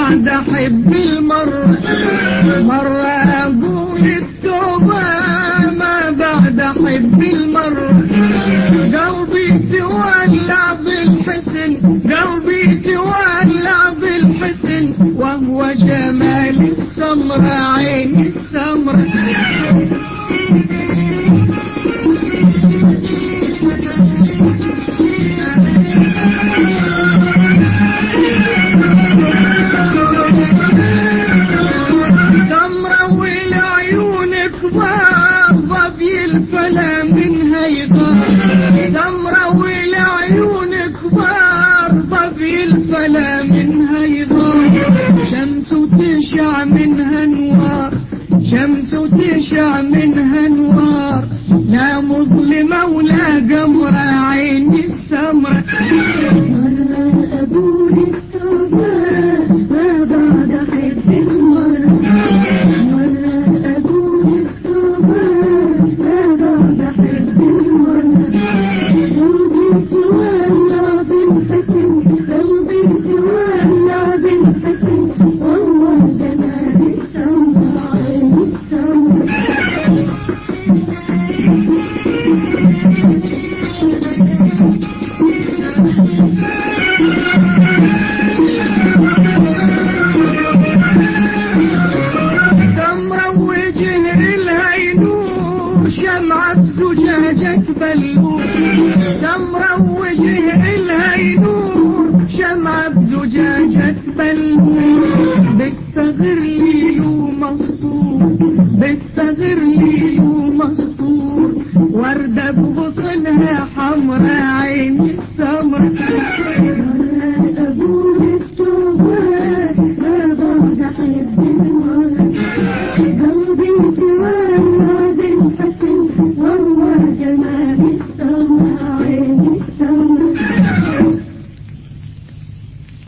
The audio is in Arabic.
بعد أحب المرة مرة أقول التوبة ما بعد أحب المرة قلبي تولع بالحسن قلبي تولع بالحسن وهو جمال السمرة عين السمرة سمرة والعيون كبار ضبي الفلا منها يغار سمرة والعيون كبار ضبي الفلا منها يغار شمس تشع منها انوار شمس تشع منها انوار لا مظلمة ولا قمرة عين السمرة مرة أقول التوبة ما بعد أحب المرة مرة أقول التوبة ما بعد أحب المرة قلبي تولع بالحسن قلبي تولع بالحسن والله جمال السمرة عين السمرة شمعة زجاجة بلور سمرة وجه إلها ينور شمعة زجاجة بلور